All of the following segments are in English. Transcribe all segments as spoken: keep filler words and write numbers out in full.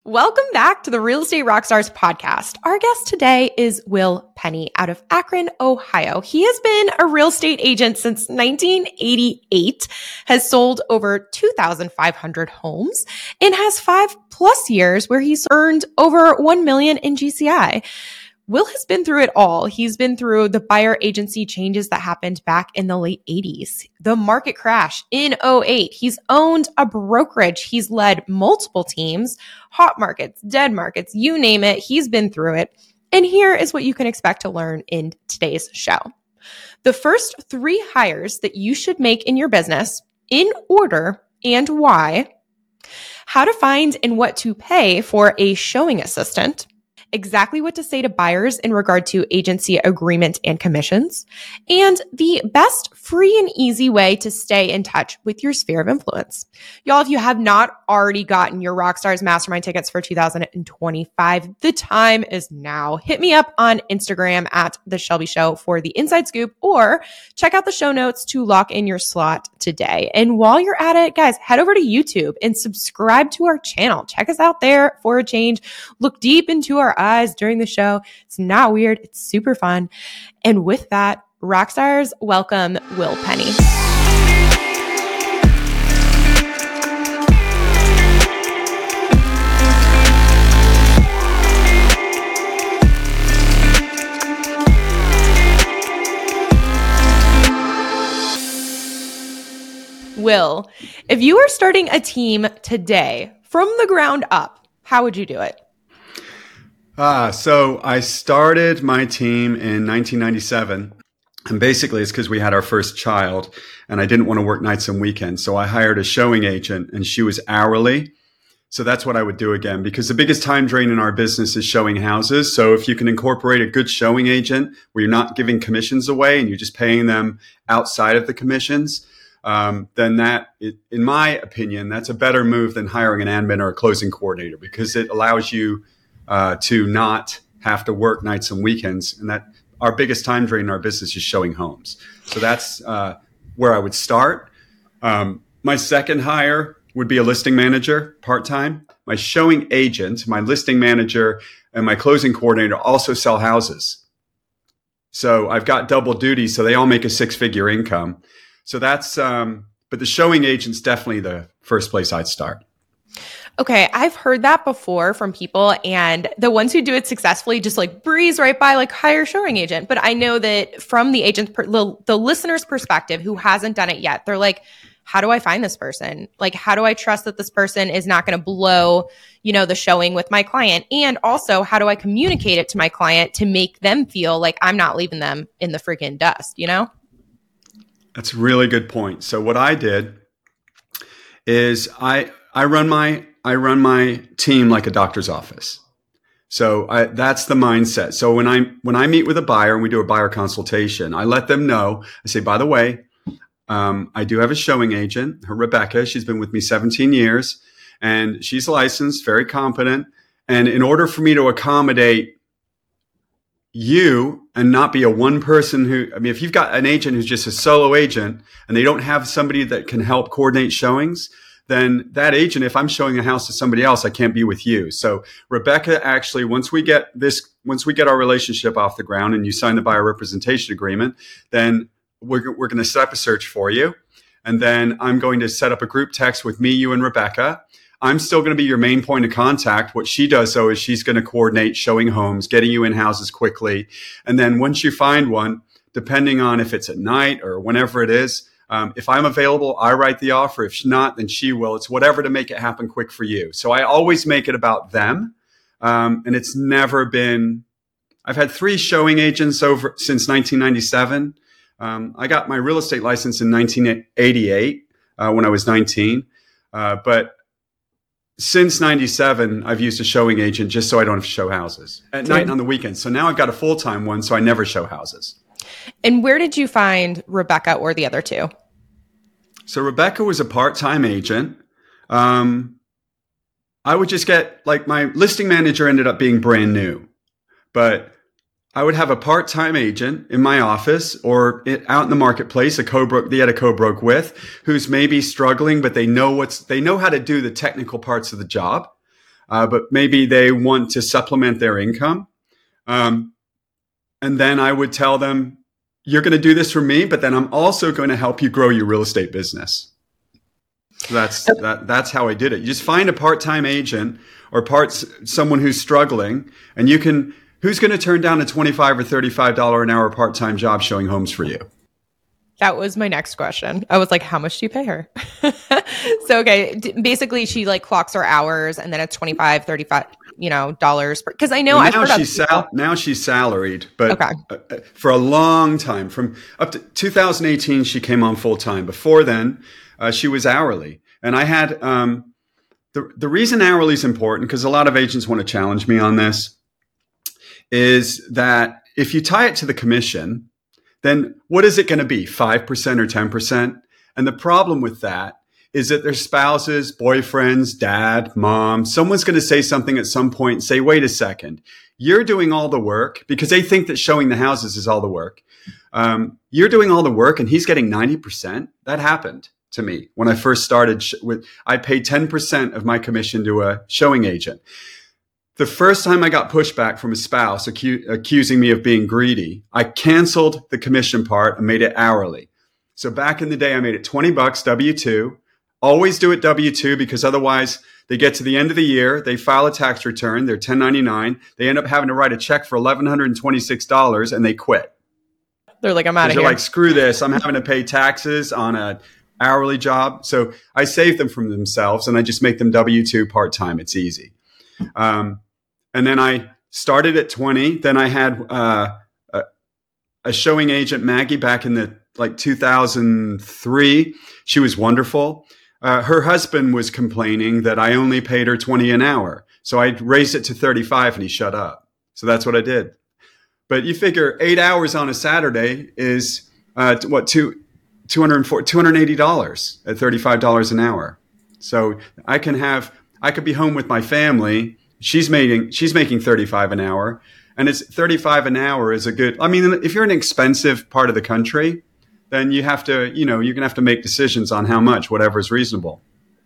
Welcome back to the Real Estate Rockstars podcast. Our guest today is Will Penny out of Akron, Ohio. He has been a real estate agent since nineteen eighty-eight, has sold over two thousand five hundred homes, and has five plus years where he's earned over one million dollars in G C I. Will has been through it all. He's been through the buyer agency changes that happened back in the late eighties, the market crash in oh eight. He's owned a brokerage. He's led multiple teams, hot markets, dead markets, you name it. He's been through it. And here is what you can expect to learn in today's show. The first three hires that you should make in your business in order and why, how to find and what to pay for a showing assistant, exactly what to say to buyers in regard to agency agreement and commissions, and the best free and easy way to stay in touch with your sphere of influence. Y'all, if you have not already gotten your Rockstars Mastermind tickets for two thousand twenty-five, the time is now. Hit me up on Instagram at The Shelby Show for the inside scoop, or check out the show notes to lock in your slot today. And while you're at it, guys, head over to YouTube and subscribe to our channel. Check us out there for a change. Look deep into our eyes during the show. It's not weird. It's super fun. And with that, Rockstars, welcome Will Penny. Will, if you were starting a team today from the ground up, how would you do it? Ah, so I started my team in nineteen ninety-seven, and basically it's because we had our first child, and I didn't want to work nights and weekends, so I hired a showing agent, and she was hourly. So that's what I would do again, because the biggest time drain in our business is showing houses. So if you can incorporate a good showing agent where you're not giving commissions away and you're just paying them outside of the commissions, um, then that, in my opinion, that's a better move than hiring an admin or a closing coordinator, because it allows you Uh, to not have to work nights and weekends. And that our biggest time drain in our business is showing homes. So that's uh, where I would start. Um, my second hire would be a listing manager, part-time. My showing agent, my listing manager, and my closing coordinator also sell houses. So I've got double duty, so they all make a six-figure income. So that's, um, but the showing agent's definitely the first place I'd start. Okay, I've heard that before from people, and the ones who do it successfully just like breeze right by, like hire showing agent. But I know that from the agent's, per- the, the listener's perspective who hasn't done it yet, they're like, how do I find this person? Like, how do I trust that this person is not going to blow, you know, the showing with my client? And also, how do I communicate it to my client to make them feel like I'm not leaving them in the freaking dust, you know? That's a really good point. So what I did is I I run my I run my team like a doctor's office. So I, that's the mindset. So when I when I meet with a buyer and we do a buyer consultation, I let them know. I say, by the way, um, I do have a showing agent, her Rebecca. She's been with me seventeen years, and she's licensed, very competent. And in order for me to accommodate you and not be a one person who, I mean, if you've got an agent who's just a solo agent and they don't have somebody that can help coordinate showings, then that agent, if I'm showing a house to somebody else, I can't be with you. So Rebecca, actually, once we get this, once we get our relationship off the ground and you sign the buyer representation agreement, then we're, we're going to set up a search for you. And then I'm going to set up a group text with me, you, and Rebecca. I'm still going to be your main point of contact. What she does, though, is she's going to coordinate showing homes, getting you in houses quickly. And then once you find one, depending on if it's at night or whenever it is, Um, if I'm available, I write the offer. If not, then she will. It's whatever to make it happen quick for you. So I always make it about them. Um, and it's never been, I've had three showing agents over since nineteen ninety-seven. Um, I got my real estate license in nineteen eighty-eight uh, when I was nineteen. Uh, but since ninety-seven, I've used a showing agent just so I don't have to show houses at night and on the weekends. So now I've got a full-time one, so I never show houses. And where did you find Rebecca or the other two? So Rebecca was a part-time agent. Um, I would just get, like, my listing manager ended up being brand new, but I would have a part-time agent in my office or it, out in the marketplace, a co-broke, they had a co-broke with, who's maybe struggling, but they know what's, they know how to do the technical parts of the job. uh, but maybe they want to supplement their income. Um, and then I would tell them, you're going to do this for me, but then I'm also going to help you grow your real estate business. So that's that, that's how I did it. You just find a part-time agent or parts someone who's struggling, and you can. Who's going to turn down a twenty-five or thirty-five dollars an hour part-time job showing homes for you? That was my next question. I was like, how much do you pay her? So, okay. D- basically she like clocks her hours and then it's twenty-five, thirty-five, you know, dollars. Per- Cause I know well, I've now heard she's sal- now she's salaried, but okay. uh, for a long time, from up to two thousand eighteen, she came on full time. Before then, uh, she was hourly. And I had, um, the, the reason hourly is important, because a lot of agents want to challenge me on this, is that if you tie it to the commission, then what is it going to be? five percent or ten percent? And the problem with that is that their spouses, boyfriends, dad, mom, someone's going to say something at some point and say, wait a second, you're doing all the work, because they think that showing the houses is all the work. Um, you're doing all the work and he's getting ninety percent. That happened to me when I first started sh- with, I paid ten percent of my commission to a showing agent. The first time I got pushback from a spouse acu- accusing me of being greedy, I canceled the commission part and made it hourly. So back in the day, I made it twenty bucks W two. Always do it W two, because otherwise they get to the end of the year, they file a tax return, they're ten ninety-nine, they end up having to write a check for eleven twenty-six dollars and they quit. They're like, I'm out of here. They're like, screw this. I'm having to pay taxes on a hourly job. So I save them from themselves and I just make them W two part-time. It's easy. Um, And then I started at twenty. Then I had uh, a, a showing agent, Maggie, back in the like two thousand three. She was wonderful. Uh, her husband was complaining that I only paid her twenty an hour. So I raised it to thirty-five and he shut up. So that's what I did. But you figure eight hours on a Saturday is uh, what, two, two hundred forty, two hundred eighty dollars at thirty-five dollars an hour. So I can have, I could be home with my family. She's making she's making thirty-five an hour, and it's thirty-five an hour is a good. I mean, if you're in an expensive part of the country, then you have to, you know, you're gonna have to make decisions on how much, whatever is reasonable.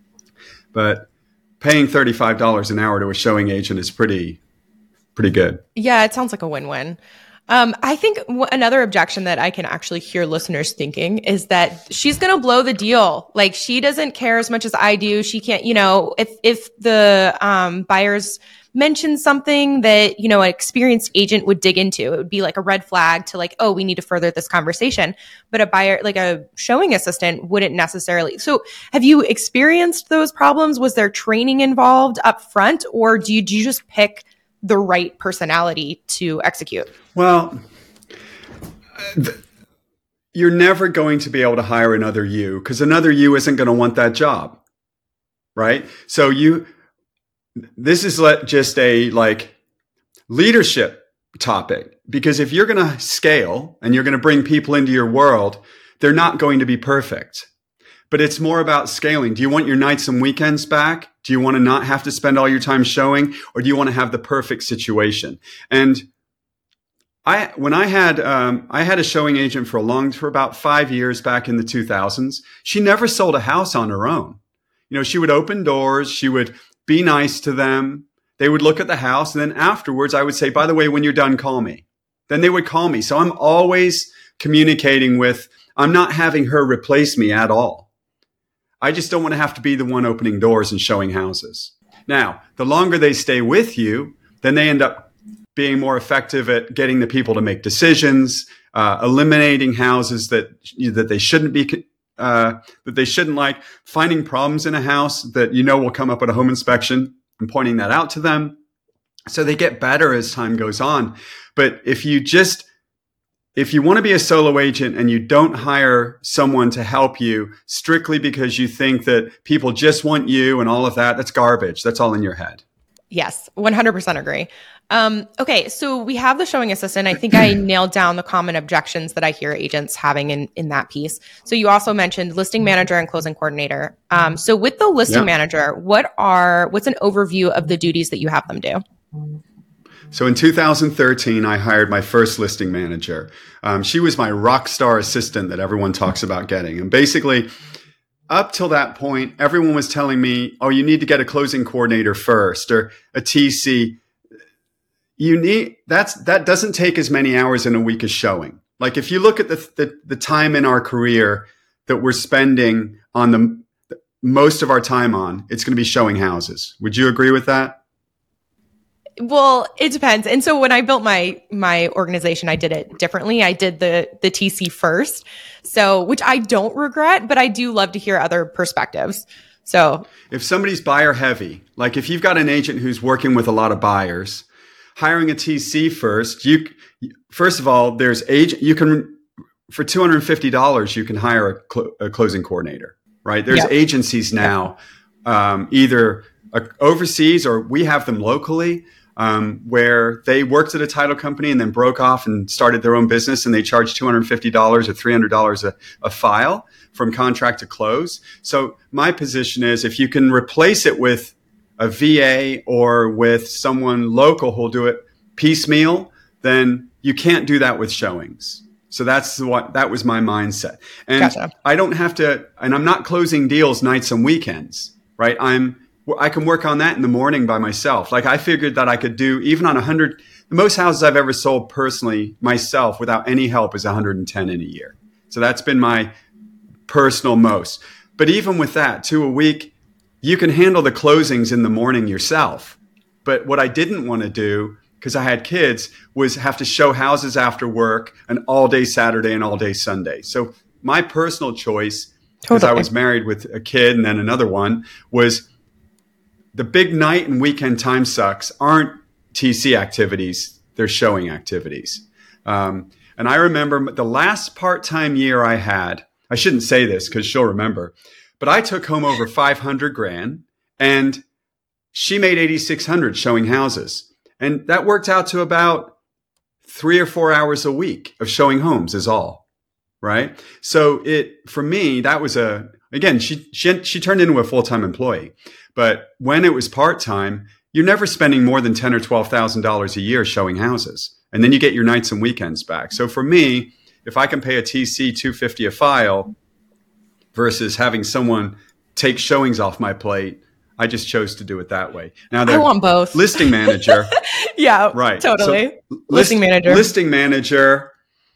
But paying thirty-five dollars an hour to a showing agent is pretty, pretty good. Yeah, it sounds like a win-win. Um, I think w- another objection that I can actually hear listeners thinking is that she's going to blow the deal. Like, she doesn't care as much as I do. She can't, you know, if, if the, um, buyers mention something that, you know, an experienced agent would dig into, it would be like a red flag to like, oh, we need to further this conversation. But a buyer, like a showing assistant wouldn't necessarily. So have you experienced those problems? Was there training involved up front, or do you, do you just pick the right personality to execute? Well, th- you're never going to be able to hire another you, because another you isn't going to want that job, right? So you, this is let just a like leadership topic, because if you're going to scale and you're going to bring people into your world, they're not going to be perfect. But it's more about scaling. Do you want your nights and weekends back? Do you want to not have to spend all your time showing, or do you want to have the perfect situation? And I, when I had, um, I had a showing agent for a long, for about five years back in the two thousands. She never sold a house on her own. You know, she would open doors. She would be nice to them. They would look at the house. And then afterwards I would say, by the way, when you're done, call me. Then they would call me. So I'm always communicating with, I'm not having her replace me at all. I just don't want to have to be the one opening doors and showing houses. Now, the longer they stay with you, then they end up being more effective at getting the people to make decisions, uh, eliminating houses that that they shouldn't be, uh, that they shouldn't like, finding problems in a house that you know will come up at a home inspection and pointing that out to them. So they get better as time goes on. But if you just If you want to be a solo agent and you don't hire someone to help you strictly because you think that people just want you and all of that, that's garbage. That's all in your head. Yes, one hundred percent agree. Um, okay, so we have the showing assistant. I think I nailed down the common objections that I hear agents having in, in that piece. So you also mentioned listing manager and closing coordinator. Um, so with the listing yeah. manager, what are what's an overview of the duties that you have them do? So in two thousand thirteen, I hired my first listing manager. Um, she was my rock star assistant that everyone talks about getting. And basically, up till that point, everyone was telling me, oh, you need to get a closing coordinator first or a T C. You need, that's, that doesn't take as many hours in a week as showing. Like if you look at the, the, the time in our career that we're spending on the most of our time on, it's going to be showing houses. Would you agree with that? Well, it depends. And so when I built my my organization, I did it differently. I did the the T C first. So, which I don't regret, but I do love to hear other perspectives. So, if somebody's buyer heavy, like if you've got an agent who's working with a lot of buyers, hiring a T C first, you first of all, there's agent you can for two hundred fifty dollars you can hire a, cl- a closing coordinator, right? There's yeah. agencies now um, either uh, overseas or we have them locally. Um, where they worked at a title company and then broke off and started their own business and they charge two hundred fifty dollars or three hundred dollars a, a file from contract to close. So my position is if you can replace it with a V A or with someone local who'll do it piecemeal, then you can't do that with showings. So that's what, that was my mindset. And gotcha. I don't have to, and I'm not closing deals nights and weekends, right? I'm, I can work on that in the morning by myself. Like I figured that I could do even on a hundred, the most houses I've ever sold personally myself without any help is one hundred ten in a year. So that's been my personal most. But even with that, two a week, you can handle the closings in the morning yourself. But what I didn't want to do, because I had kids, was have to show houses after work an all day Saturday and all day Sunday. So my personal choice, because totally. I was married with a kid and then another one, was the big night and weekend time sucks aren't T C activities. They're showing activities. Um, and I remember the last part-time year I had, I shouldn't say this because she'll remember, but I took home over five hundred grand and she made eighty-six hundred showing houses. And that worked out to about three or four hours a week of showing homes is all. Right. So it, for me, that was a, again, she, she, she turned into a full-time employee. But when it was part-time, you're never spending more than ten thousand dollars or twelve thousand dollars a year showing houses. And then you get your nights and weekends back. So for me, if I can pay a T C two hundred fifty dollars a file versus having someone take showings off my plate, I just chose to do it that way. Now, I want both. Listing manager. yeah, right. Totally. So listing list, manager. Listing manager.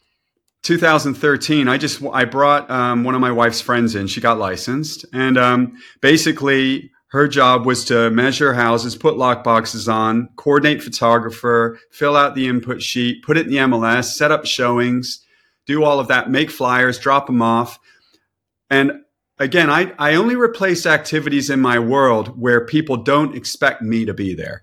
two thousand thirteen, I just, I brought um, one of my wife's friends in. She got licensed. And um, basically, her job was to measure houses, put lock boxes on, coordinate photographer, fill out the input sheet, put it in the M L S, set up showings, do all of that, make flyers, drop them off. And again, I, I only replace activities in my world where people don't expect me to be there.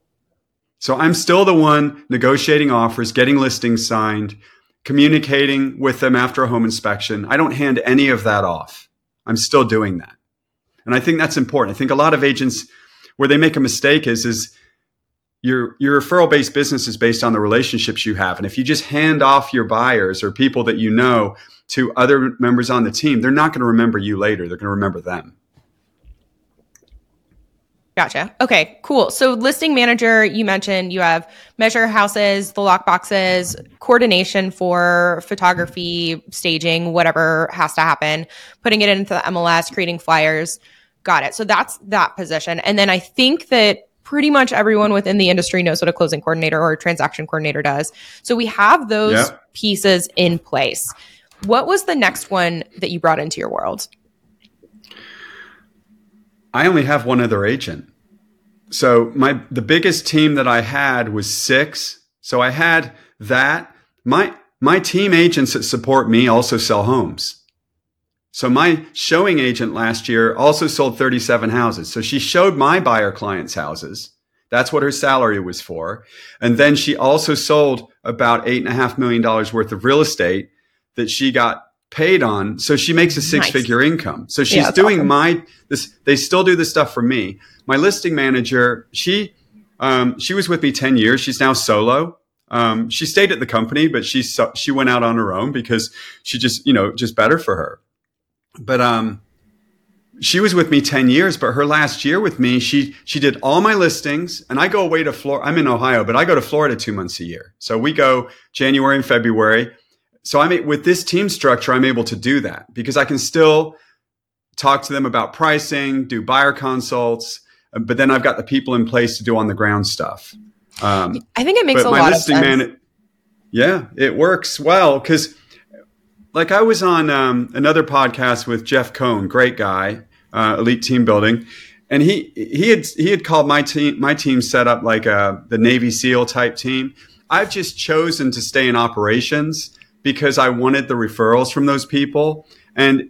So I'm still the one negotiating offers, getting listings signed, communicating with them after a home inspection. I don't hand any of that off. I'm still doing that. And I think that's important. I think a lot of agents, where they make a mistake is, is your, your referral-based business is based on the relationships you have. And if you just hand off your buyers or people that you know to other members on the team, they're not going to remember you later. They're going to remember them. Gotcha. Okay, cool. So listing manager, you mentioned you have measure houses, the lock boxes, coordination for photography, staging, whatever has to happen, putting it into the M L S, creating flyers. Got it. So that's that position. And then I think that pretty much everyone within the industry knows what a closing coordinator or a transaction coordinator does. So we have those Yep. pieces in place. What was the next one that you brought into your world? I only have one other agent. So my the biggest team that I had was six. So I had that. My my team agents that support me also sell homes. So my showing agent last year also sold thirty-seven houses. So she showed my buyer clients houses. That's what her salary was for. And then she also sold about eight and a half million dollars worth of real estate that she got paid on. So she makes a six nice. figure income. So she's yeah, doing awesome. my, this, they still do this stuff for me. My listing manager, she, um, she was with me ten years. She's now solo. Um, she stayed at the company, but she, she went out on her own because she just, you know, just better for her. But, um, she was with me ten years, but her last year with me, she, she did all my listings, and I go away to Florida. I'm in Ohio, but I go to Florida two months a year. So we go January and February. So I'm with this team structure, I'm able to do that because I can still talk to them about pricing, do buyer consults, but then I've got the people in place to do on the ground stuff. Um, I think it makes a my lot listing of sense. Man, it, yeah, it works well because, like, I was on um, another podcast with Jeff Cohn, great guy, uh, Elite Team Building, and he he had he had called my team my team set up like a the Navy SEAL type team. I've just chosen to stay in operations because I wanted the referrals from those people. And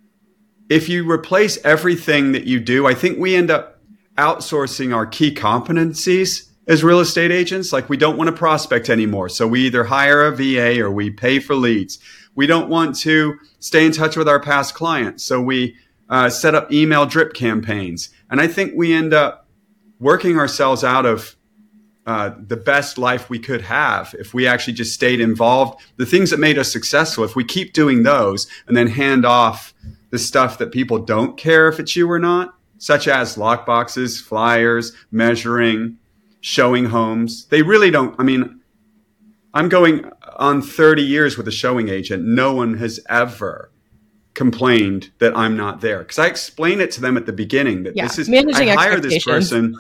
if you replace everything that you do, I think we end up outsourcing our key competencies as real estate agents. Like, we don't want to prospect anymore. So we either hire a V A or we pay for leads. We don't want to stay in touch with our past clients. So we uh, set up email drip campaigns. And I think we end up working ourselves out of uh, the best life we could have if we actually just stayed involved. The things that made us successful, if we keep doing those and then hand off the stuff that people don't care if it's you or not, such as lockboxes, flyers, measuring, showing homes. They really don't. I mean, I'm going on thirty years with a showing agent. No one has ever complained that I'm not there, because I explain it to them at the beginning that yeah. this is, Managing I hire this person.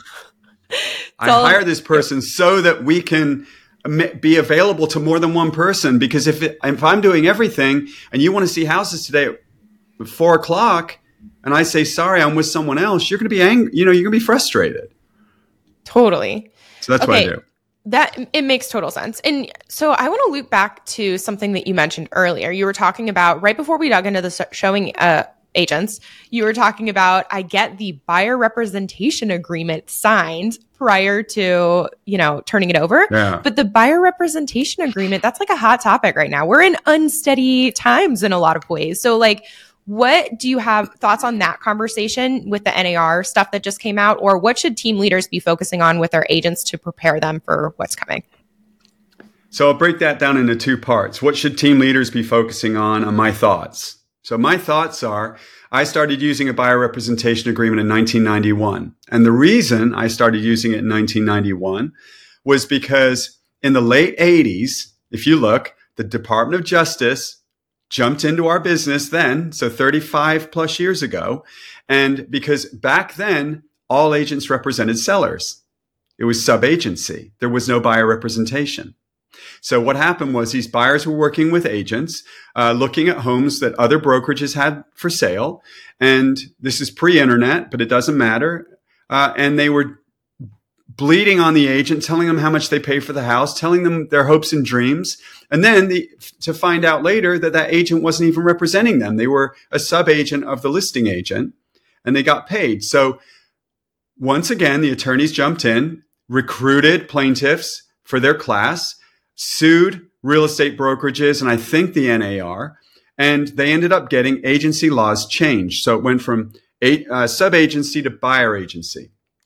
I all, hire this person yeah. so that we can be available to more than one person. Because if it, if I'm doing everything and you want to see houses today at four o'clock and I say, sorry, I'm with someone else, you're going to be angry. You know, you're going to be frustrated. Totally. So that's okay. what I do. That it makes total sense. And so I want to loop back to something that you mentioned earlier. You were talking about, right before we dug into the showing uh, agents, you were talking about, I get the buyer representation agreement signed prior to, you know, turning it over. Yeah. But the buyer representation agreement, that's like a hot topic right now. We're in unsteady times in a lot of ways. So like, what do you have thoughts on that conversation with the N A R stuff that just came out, or what should team leaders be focusing on with their agents to prepare them for what's coming? So I'll break that down into two parts. What should team leaders be focusing on, and my thoughts. So my thoughts are, I started using a buyer representation agreement in nineteen ninety-one. And the reason I started using it in nineteen ninety-one was because in the late eighties, if you look, the Department of Justice jumped into our business then, so thirty-five plus years ago. And because back then, all agents represented sellers. It was sub-agency. There was no buyer representation. So what happened was these buyers were working with agents, uh, looking at homes that other brokerages had for sale. And this is pre-internet, but it doesn't matter. Uh, and they were bleeding on the agent, telling them how much they pay for the house, telling them their hopes and dreams. And then the, to find out later that that agent wasn't even representing them. They were a sub-agent of the listing agent, and they got paid. So once again, the attorneys jumped in, recruited plaintiffs for their class, sued real estate brokerages, and I think the N A R, and they ended up getting agency laws changed. So it went from a, uh, sub-agency to buyer agency.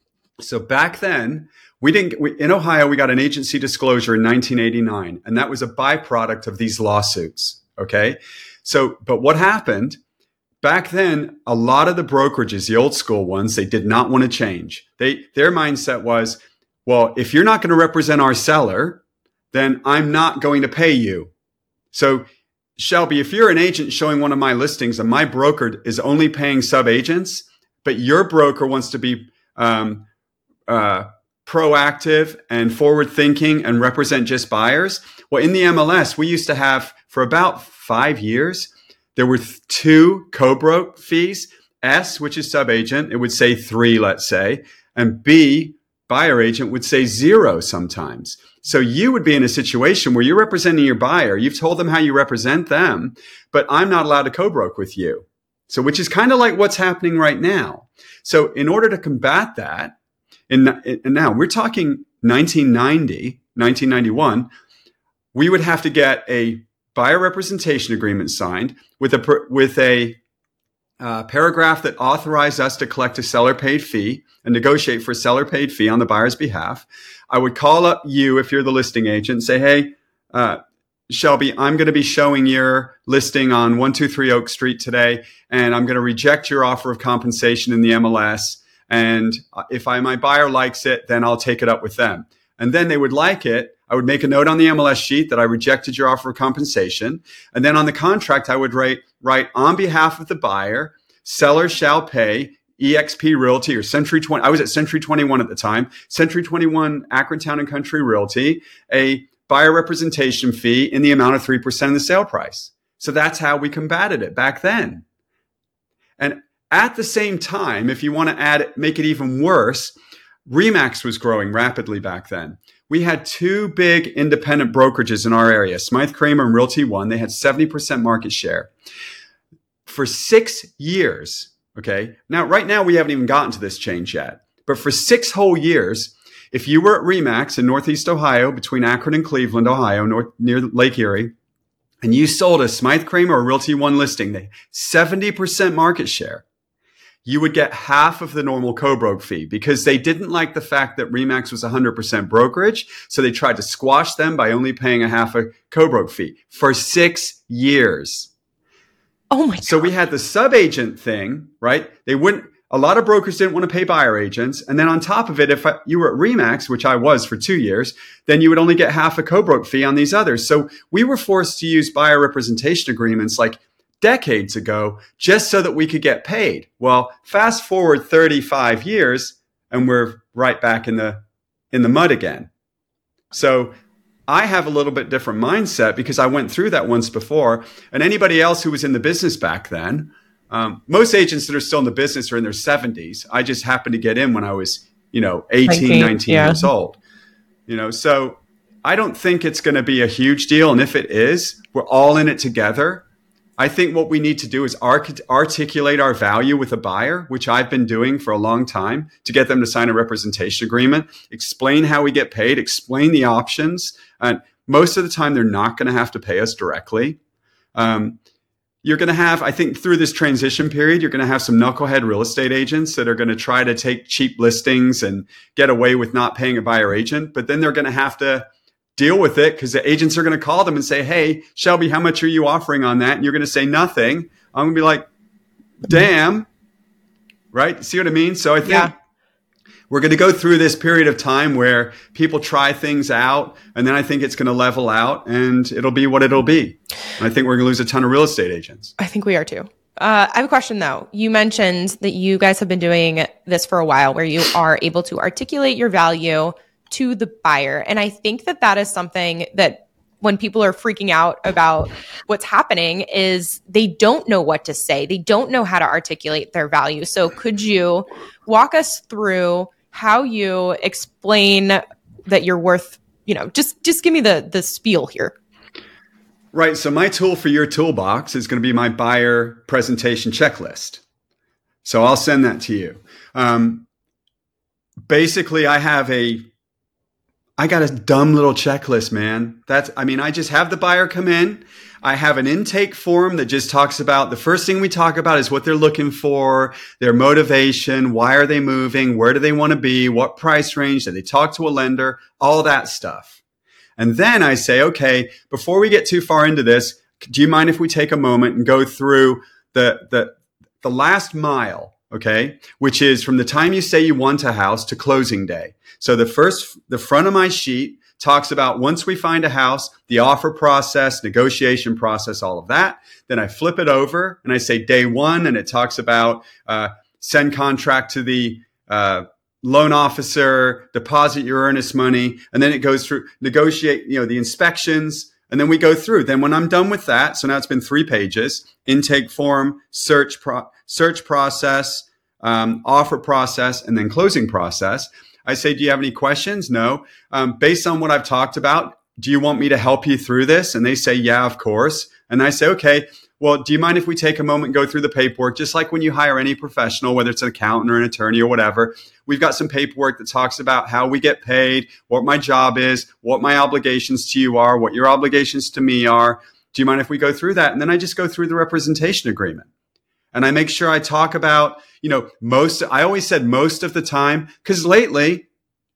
So back then, we didn't, we, in Ohio, we got an agency disclosure in nineteen eighty-nine, and that was a byproduct of these lawsuits. Okay. So, but what happened back then, a lot of the brokerages, the old school ones, they did not want to change. They, their mindset was, well, if you're not going to represent our seller, then I'm not going to pay you. So Shelby, if you're an agent showing one of my listings and my broker is only paying sub-agents, but your broker wants to be, um, Uh, proactive and forward thinking and represent just buyers. Well, in the M L S, we used to have for about five years, there were th- two co-broke fees. S, which is sub-agent, it would say three, let's say, and B, buyer agent, would say zero sometimes. So you would be in a situation where you're representing your buyer. You've told them how you represent them, but I'm not allowed to co-broke with you. So, which is kind of like what's happening right now. So in order to combat that, And, and now we're talking nineteen ninety, nineteen ninety-one, we would have to get a buyer representation agreement signed with a, with a uh, paragraph that authorized us to collect a seller paid fee and negotiate for a seller paid fee on the buyer's behalf. I would call up you if you're the listing agent and say, hey, uh, Shelby, I'm going to be showing your listing on one two three Oak Street today, and I'm going to reject your offer of compensation in the M L S. And if I, my buyer likes it, then I'll take it up with them. And then they would like it. I would make a note on the M L S sheet that I rejected your offer of compensation. And then on the contract, I would write, write on behalf of the buyer, Seller shall pay E X P Realty or Century twenty. I was at Century twenty-one at the time. Century twenty-one Akron Town and Country Realty, a buyer representation fee in the amount of three percent of the sale price. So that's how we combated it back then. And at the same time, if you want to add, make it even worse, RE/MAX was growing rapidly back then. We had two big independent brokerages in our area, Smythe Kramer and Realty One. They had seventy percent market share. For six years, okay, now right now we haven't even gotten to this change yet, but for six whole years, if you were at RE/MAX in Northeast Ohio, between Akron and Cleveland, Ohio, north, near Lake Erie, and you sold a Smythe Kramer or Realty One listing, they seventy percent market share, you would get half of the normal co-broke fee because they didn't like the fact that RE/MAX was one hundred percent brokerage. So they tried to squash them by only paying a half a co-broke fee for six years. Oh my God. So we had the sub-agent thing, right? They wouldn't, a lot of brokers didn't want to pay buyer agents. And then on top of it, if I, you were at RE/MAX, which I was for two years, then you would only get half a co-broke fee on these others. So we were forced to use buyer representation agreements like decades ago, just so that we could get paid. Well, fast forward thirty-five years and we're right back in the, in the mud again. So I have a little bit different mindset because I went through that once before. And anybody else who was in the business back then, um, most agents that are still in the business are in their seventies. I just happened to get in when I was, you know, eighteen, nineteen yeah. years old, you know, so I don't think it's going to be a huge deal. And if it is, we're all in it together. I think what we need to do is arc- articulate our value with a buyer, which I've been doing for a long time, to get them to sign a representation agreement, explain how we get paid, explain the options. And most of the time, they're not going to have to pay us directly. Um, you're going to have, I think through this transition period, you're going to have some knucklehead real estate agents that are going to try to take cheap listings and get away with not paying a buyer agent. But then they're going to have to deal with it because the agents are going to call them and say, hey, Shelby, how much are you offering on that? And you're going to say nothing. I'm going to be like, damn. Right? See what I mean? So I think yeah. we're going to go through this period of time where people try things out. And then I think it's going to level out and it'll be what it'll be. And I think we're going to lose a ton of real estate agents. I think we are too. Uh, I have a question though. You mentioned that you guys have been doing this for a while where you are able to articulate your value to the buyer. And I think that that is something that when people are freaking out about what's happening is they don't know what to say. They don't know how to articulate their value. So could you walk us through how you explain that you're worth, you know, just, just give me the, the spiel here. Right. So my tool for your toolbox is going to be my buyer presentation checklist. So I'll send that to you. Um, basically, I have a I got a dumb little checklist, man. That's, I mean, I just have the buyer come in. I have an intake form that just talks about the first thing we talk about is what they're looking for, their motivation, why are they moving, where do they want to be, what price range, did they talk to a lender, all that stuff. And then I say, okay, before we get too far into this, do you mind if we take a moment and go through the, the, the last mile? Okay, which is from the time you say you want a house to closing day. So the first, the front of my sheet talks about once we find a house, the offer process, negotiation process, all of that. Then I flip it over and I say day one, and it talks about uh, send contract to the uh, loan officer, deposit your earnest money, and then it goes through negotiate, you know, the inspections. And then we go through. Then when I'm done with that, so now it's been three pages, intake form, search pro- search process, um, offer process, and then closing process. I say, do you have any questions? No. Um, based on what I've talked about, do you want me to help you through this? And they say, yeah, of course. And I say, okay, well, do you mind if we take a moment and go through the paperwork? Just like when you hire any professional, whether it's an accountant or an attorney or whatever, we've got some paperwork that talks about how we get paid, what my job is, what my obligations to you are, what your obligations to me are. Do you mind if we go through that? And then I just go through the representation agreement. And I make sure I talk about, you know, most, I always said most of the time, because lately,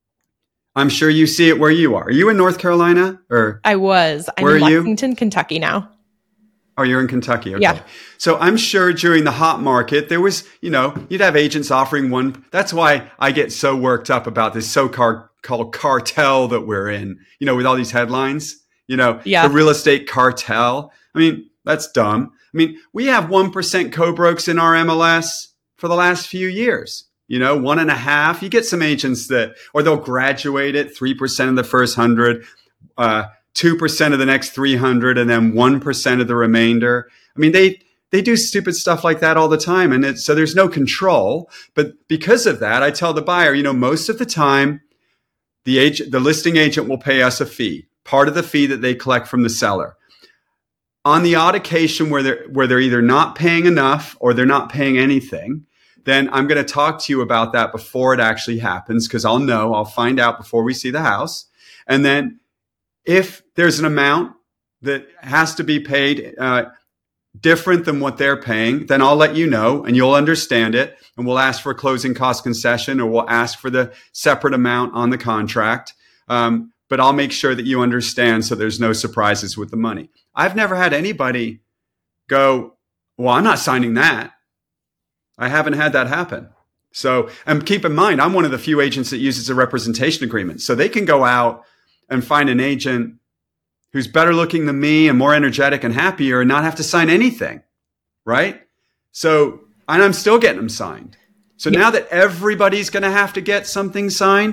I'm sure you see it where you are. Are you in North Carolina or? I was. I'm in Lexington, Kentucky now. Oh, you're in Kentucky. Okay. Yeah. So I'm sure during the hot market, there was, you know, you'd have agents offering one. That's why I get so worked up about this so-called cartel that we're in, you know, with all these headlines, you know, yeah. the real estate cartel. I mean, that's dumb. I mean, we have one percent co-brokes in our M L S for the last few years. You know, one and a half. You get some agents that, or they'll graduate at three percent of the first hundred, uh, two percent of the next three hundred, and then one percent of the remainder. I mean, they, they do stupid stuff like that all the time. And it's, so there's no control. But because of that, I tell the buyer, you know, most of the time, the agent, the listing agent will pay us a fee, part of the fee that they collect from the seller. On the odd occasion where they're, where they're either not paying enough or they're not paying anything, then I'm going to talk to you about that before it actually happens, because I'll know, I'll find out before we see the house. And then if there's an amount that has to be paid uh, different than what they're paying, then I'll let you know and you'll understand it. And we'll ask for a closing cost concession, or we'll ask for the separate amount on the contract. Um, but I'll make sure that you understand so there's no surprises with the money. I've never had anybody go, well, I'm not signing that. I haven't had that happen. So, and keep in mind, I'm one of the few agents that uses a representation agreement. So they can go out and find an agent who's better looking than me and more energetic and happier and not have to sign anything. Right? So, and I'm still getting them signed. So yeah. Now that everybody's going to have to get something signed,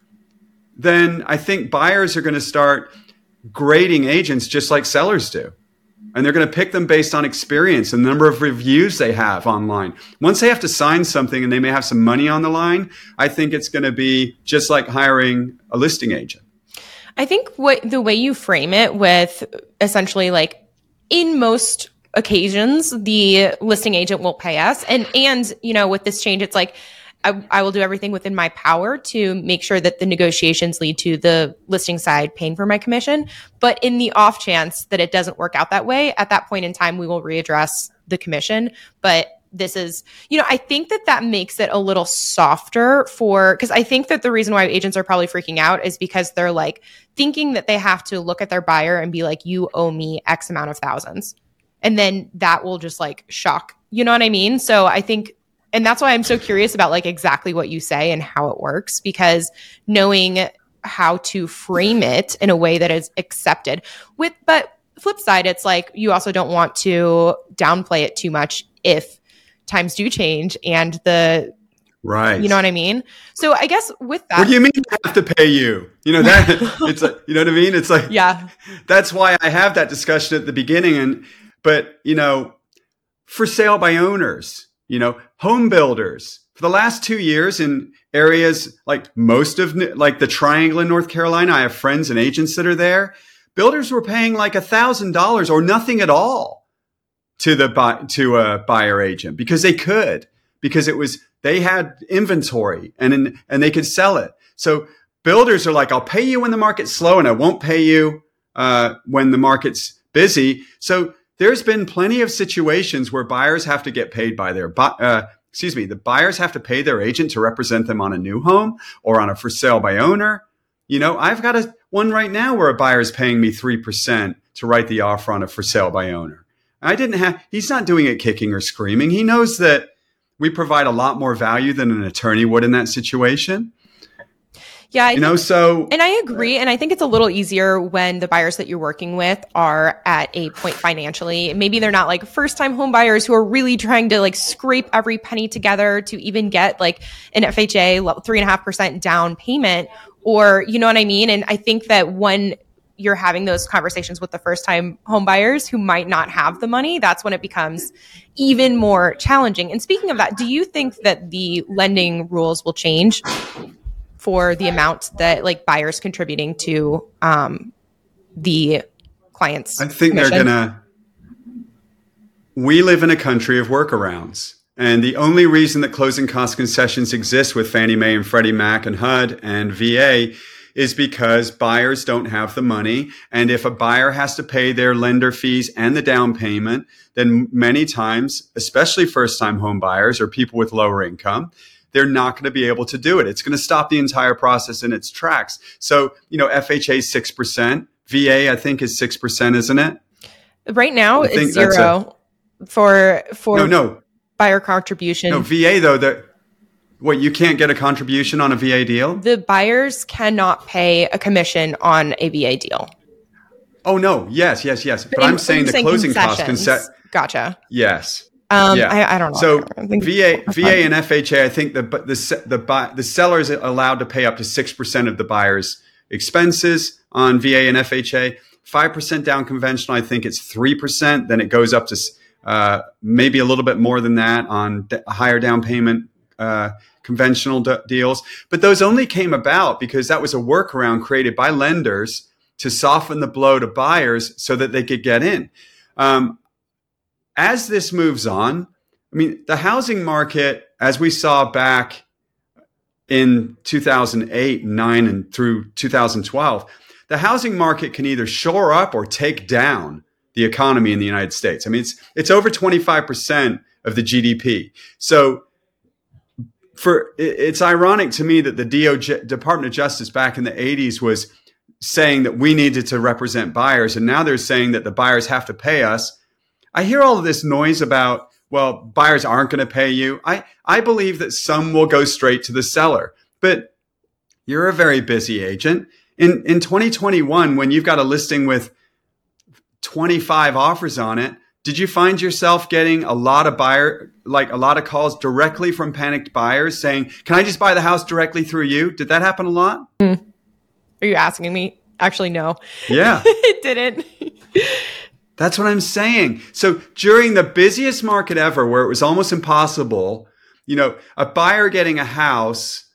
then I think buyers are going to start grading agents just like sellers do. And they're going to pick them based on experience and the number of reviews they have online. Once they have to sign something and they may have some money on the line, I think it's going to be just like hiring a listing agent. I think what the way you frame it with essentially like in most occasions, the listing agent will pay us. And, and you know, with this change, it's like, I, I will do everything within my power to make sure that the negotiations lead to the listing side paying for my commission. But in the off chance that it doesn't work out that way, at that point in time, we will readdress the commission. But this is, you know, I think that that makes it a little softer for, because I think that the reason why agents are probably freaking out is because they're like thinking that they have to look at their buyer and be like, you owe me X amount of thousands. And then that will just like shock, you know what I mean? So I think, and that's why I'm so curious about like exactly what you say and how it works, because knowing how to frame it in a way that is accepted with, but flip side, it's like, you also don't want to downplay it too much if times do change and the, right. You know what I mean? So I guess with that. What do you mean I have to pay you? You know, that it's like, you know what I mean? It's like, yeah, that's why I have that discussion at the beginning. And, but you know, for sale by owners, you know, home builders for the last two years in areas like most of like the Triangle in North Carolina, I have friends and agents that are there. Builders were paying like a thousand dollars or nothing at all to the buy, to a buyer agent because they could, because it was, they had inventory and, and they could sell it. So builders are like, I'll pay you when the market's slow and I won't pay you uh, when the market's busy. So there's been plenty of situations where buyers have to get paid by their, uh, excuse me, the buyers have to pay their agent to represent them on a new home or on a for sale by owner. You know, I've got a one right now where a buyer is paying me three percent to write the offer on a for sale by owner. I didn't have, he's not doing it kicking or screaming. He knows that we provide a lot more value than an attorney would in that situation. Yeah, I you think, know, so. And I agree. And I think it's a little easier when the buyers that you're working with are at a point financially. Maybe they're not like first time home buyers who are really trying to like scrape every penny together to even get like an F H A three and a half percent down payment, or, you know what I mean? And I think that when you're having those conversations with the first time home buyers who might not have the money, that's when it becomes even more challenging. And speaking of that, do you think that the lending rules will change for the amount that like buyers contributing to um, the clients? I think commission? They're going to, we live in a country of workarounds. And the only reason that closing cost concessions exist with Fannie Mae and Freddie Mac and H U D and V A is because buyers don't have the money. And if a buyer has to pay their lender fees and the down payment, then many times, especially first-time home buyers or people with lower income, they're not going to be able to do it. It's going to stop the entire process in its tracks. So, you know, F H A is six percent. V A, I think, is six percent, isn't it? Right now, it's zero a, for, for no, no. buyer contribution. No, V A, though, the, what, you can't get a contribution on a V A deal? The buyers cannot pay a commission on a V A deal. Oh no, yes, yes, yes. But, But I'm in- saying you're the closing costs. concessions. Conce- Gotcha. yes. Um, Yeah. I, I don't know. So I think V A, V A and F H A, I think the the se- the buy, the seller is allowed to pay up to six percent of the buyer's expenses on V A and F H A. Five percent down conventional, I think it's three percent. Then it goes up to uh, maybe a little bit more than that on d- higher down payment uh, conventional d- deals. But those only came about because that was a workaround created by lenders to soften the blow to buyers so that they could get in. Um, as this moves on, I mean, the housing market, as we saw back in two thousand eight, nine, and through two thousand twelve, the housing market can either shore up or take down the economy in the United States. I mean, it's it's over twenty-five percent of the G D P. So for it's ironic to me that the D O J, Department of Justice back in the eighties was saying that we needed to represent buyers, and now they're saying that the buyers have to pay us. I hear all of this noise about, well, buyers aren't going to pay you. I, I believe that some will go straight to the seller, but you're a very busy agent. In, in twenty twenty-one, when you've got a listing with twenty-five offers on it, did you find yourself getting a lot of buyer, like a lot of calls directly from panicked buyers saying, can I just buy the house directly through you? Did that happen a lot? Mm. Are you asking me? Actually, no. Yeah. It didn't. That's what I'm saying. So during the busiest market ever, where it was almost impossible, you know, a buyer getting a house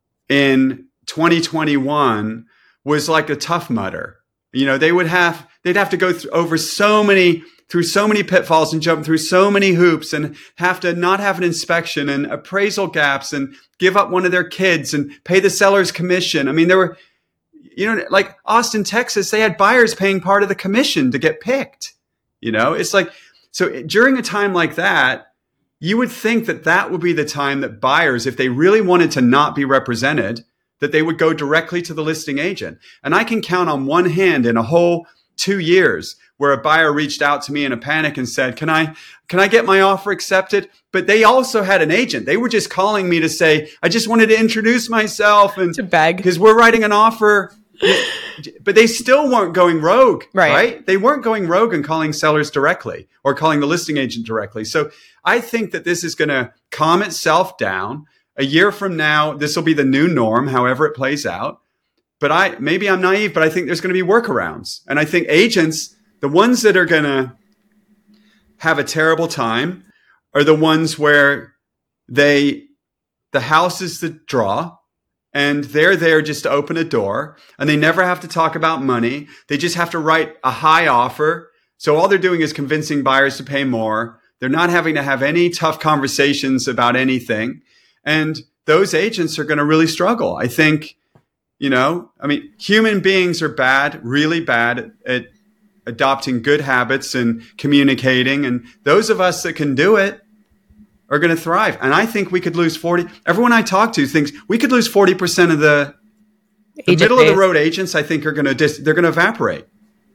in twenty twenty-one was like a Tough Mudder. You know, they would have, they'd have to go through, over so many, through so many pitfalls and jump through so many hoops and have to not have an inspection and appraisal gaps and give up one of their kids and pay the seller's commission. I mean, there were, you know, like Austin, Texas, they had buyers paying part of the commission to get picked. You know, it's like, so during a time like that, you would think that that would be the time that buyers, if they really wanted to not be represented, that they would go directly to the listing agent. And I can count on one hand in a whole two years where a buyer reached out to me in a panic and said, can I, can I get my offer accepted? But they also had an agent. They were just calling me to say, I just wanted to introduce myself and to beg because we're writing an offer. But they still weren't going rogue, right. right? They weren't going rogue and calling sellers directly or calling the listing agent directly. So I think that this is going to calm itself down. A year from now, this will be the new norm, however it plays out. But I maybe I'm naive, but I think there's going to be workarounds. And I think agents, the ones that are going to have a terrible time are the ones where they, the house is the draw. And they're there just to open a door and they never have to talk about money. They just have to write a high offer. So all they're doing is convincing buyers to pay more. They're not having to have any tough conversations about anything. And those agents are going to really struggle. I think, you know, I mean, human beings are bad, really bad at, at adopting good habits and communicating. And those of us that can do it are going to thrive. And I think we could lose forty. Everyone I talk to thinks we could lose forty percent of the, the middle base. Of the road agents. I think are going to dis, they're going to evaporate.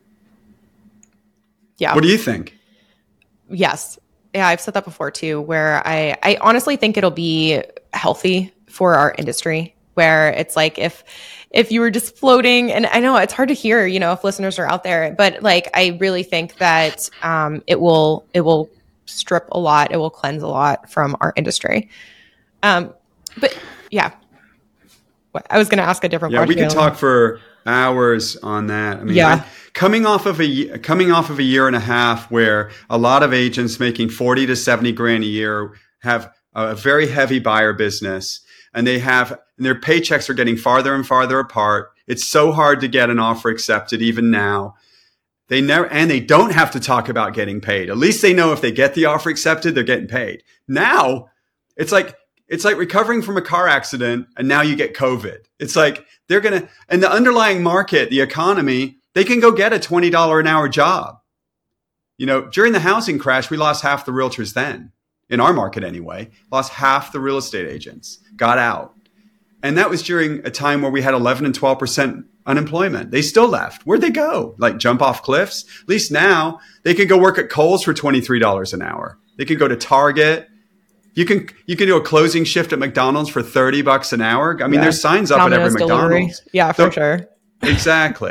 Yeah. What do you think? Yes. Yeah, I've said that before too, where I, I honestly think it'll be healthy for our industry, where it's like if if you were just floating, and I know it's hard to hear, you know, if listeners are out there, but like I really think that um, it will it will strip a lot, it will cleanse a lot from our industry. Um, but yeah, I was going to ask a different yeah, question. Yeah, we could talk for hours on that. I mean, yeah. I, coming off of a coming off of a year and a half where a lot of agents making forty to seventy grand a year have a very heavy buyer business, and they have and their paychecks are getting farther and farther apart. It's so hard to get an offer accepted even now. They never, and they don't have to talk about getting paid. At least they know if they get the offer accepted, they're getting paid. Now it's like, it's like recovering from a car accident and now you get COVID. It's like they're going to, and the underlying market, the economy, they can go get a twenty dollars an hour job. You know, during the housing crash, we lost half the realtors then in our market anyway, lost half the real estate agents, got out. And that was during a time where we had eleven and twelve percent unemployment. They still left. Where'd they go? Like jump off cliffs? At least now they can go work at Kohl's for twenty-three dollars an hour. They can go to Target. You can you can do a closing shift at McDonald's for thirty bucks an hour. I mean, yeah. There's signs up Domino's at every McDonald's. Delivery. Yeah, for so, sure. Exactly.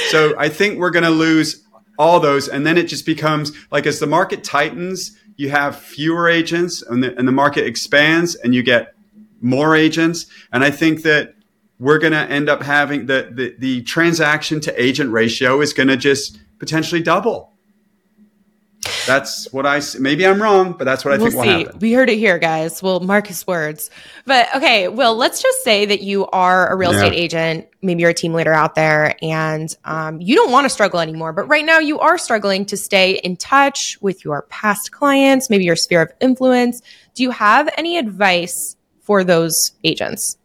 So I think we're going to lose all those. And then it just becomes like, as the market tightens, you have fewer agents and the, and the market expands and you get more agents. And I think that we're going to end up having the, the, the transaction to agent ratio is going to just potentially double. That's what I, maybe I'm wrong, but that's what I we'll think will see. happen. We heard it here, guys. We'll mark his words. But okay, Will, let's just say that you are a real Yeah. estate agent. Maybe you're a team leader out there and um, you don't want to struggle anymore. But right now you are struggling to stay in touch with your past clients, maybe your sphere of influence. Do you have any advice for those agents?